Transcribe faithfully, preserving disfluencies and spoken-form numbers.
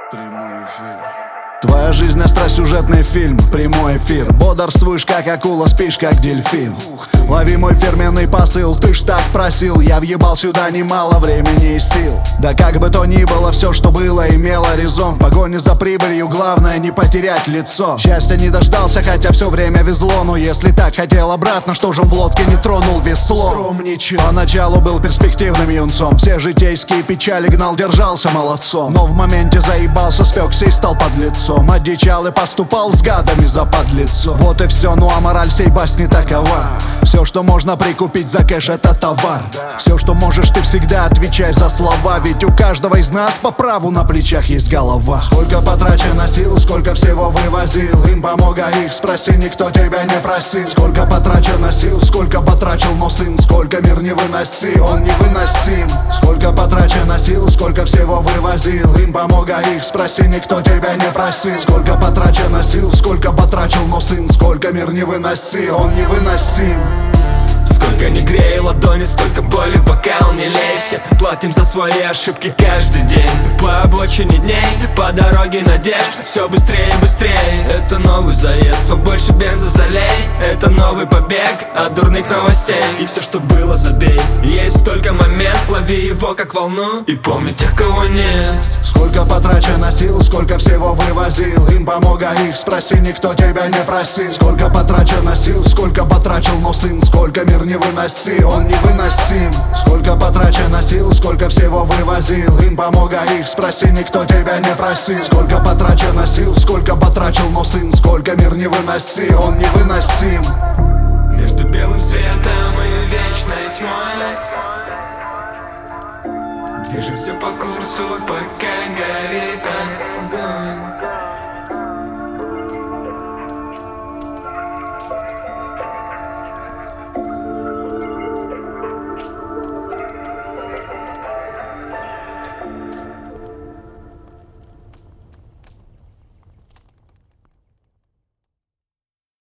Прямой эфир. Твоя жизнь остросюжетный фильм, прямой эфир. Бодрствуешь как акула, спишь как дельфин. Лови мой фирменный посыл, ты ж так просил. Я въебал сюда немало времени и сил. Да как бы то ни было, все, что было, имело резон. В погоне за прибылью главное не потерять лицо. Счастья не дождался, хотя все время везло. Но если так хотел обратно, что же он в лодке не тронул весло? Скромничал. Поначалу был перспективным юнцом, все житейские печали гнал, держался молодцом. Но в моменте заебался, спекся и стал подлецом. Одичал и поступал с гадами за подлецо. Вот и все, ну а мораль сей басни такова: все, что можно прикупить за кэш, это товар. Все, что можешь, ты всегда отвечай за слова. Ведь у каждого из нас по праву на плечах есть голова. Сколько потрачено сил, сколько всего вывозил. Им помог, а их спроси, никто тебя не просил. Сколько потрачено сил, сколько потрачил, но сын. Сколько мир не выноси, он невыносим. Сколько потрачено сил, сколько всего вывозил. Им помог, а их спроси, никто тебя не просил. Сколько потрачено сил, сколько потрачил, но сын. Сколько мир не выноси, он невыносим. Сколько не грей ладони, сколько боли в бокал, не лей. Все платим за свои ошибки каждый день. По обочине дней, по дороге надежд. Все быстрее и быстрее. Это новый заезд, побольше бенза залей. Это новый побег от дурных новостей. И все, что было, забей. Есть только момент, лови его как волну. И помни тех, кого нет. Сколько потрачено сил, сколько всего вывозил. Им помог, а их спроси, никто тебя не просил. Сколько потрачено сил, сколько потрачил, но сын. Сколько мир не выноси, он невыносим. Сколько потрачено сил, сколько всего вывозил. Им помог, а их спроси, никто тебя не просил. Сколько потрачено сил, сколько потрачил, но сын. Сколько мир не выноси, он невыносим. Между белым светом и вечной тьмой движемся по курсу, пока горит огонь.